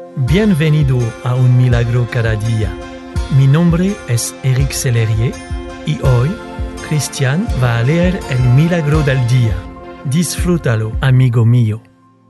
Bienvenido a Un Milagro Cada Día. Mi nombre es Eric Sellerier y hoy Cristian va a leer el Milagro del Día. Disfrútalo, amigo mío.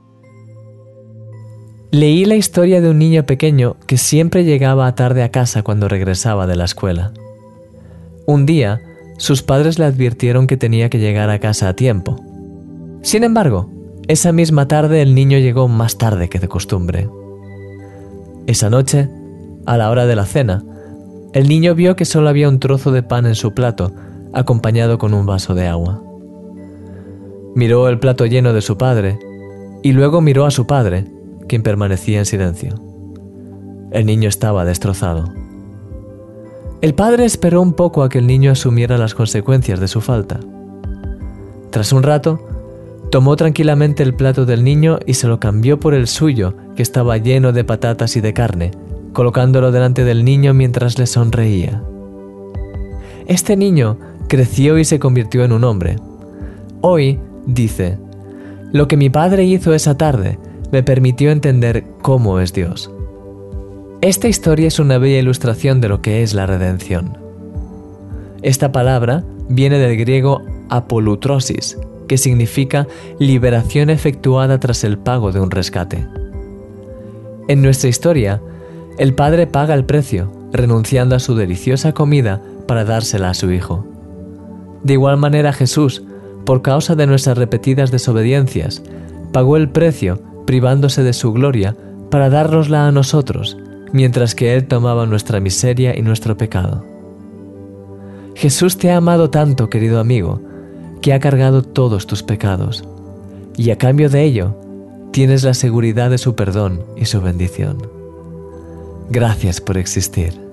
Leí la historia de un niño pequeño que siempre llegaba tarde a casa cuando regresaba de la escuela. Un día, sus padres le advirtieron que tenía que llegar a casa a tiempo. Sin embargo, esa misma tarde el niño llegó más tarde que de costumbre. Esa noche, a la hora de la cena, el niño vio que solo había un trozo de pan en su plato, acompañado con un vaso de agua. Miró el plato lleno de su padre, y luego miró a su padre, quien permanecía en silencio. El niño estaba destrozado. El padre esperó un poco a que el niño asumiera las consecuencias de su falta. Tras un rato, tomó tranquilamente el plato del niño y se lo cambió por el suyo, que estaba lleno de patatas y de carne, colocándolo delante del niño mientras le sonreía. Este niño creció y se convirtió en un hombre. Hoy, dice, lo que mi padre hizo esa tarde me permitió entender cómo es Dios. Esta historia es una bella ilustración de lo que es la redención. Esta palabra viene del griego apolutrosis, que significa liberación efectuada tras el pago de un rescate. En nuestra historia, el padre paga el precio, renunciando a su deliciosa comida para dársela a su hijo. De igual manera Jesús, por causa de nuestras repetidas desobediencias, pagó el precio, privándose de su gloria, para dárnosla a nosotros, mientras que Él tomaba nuestra miseria y nuestro pecado. Jesús te ha amado tanto, querido amigo, que ha cargado todos tus pecados, y a cambio de ello, tienes la seguridad de su perdón y su bendición. Gracias por existir.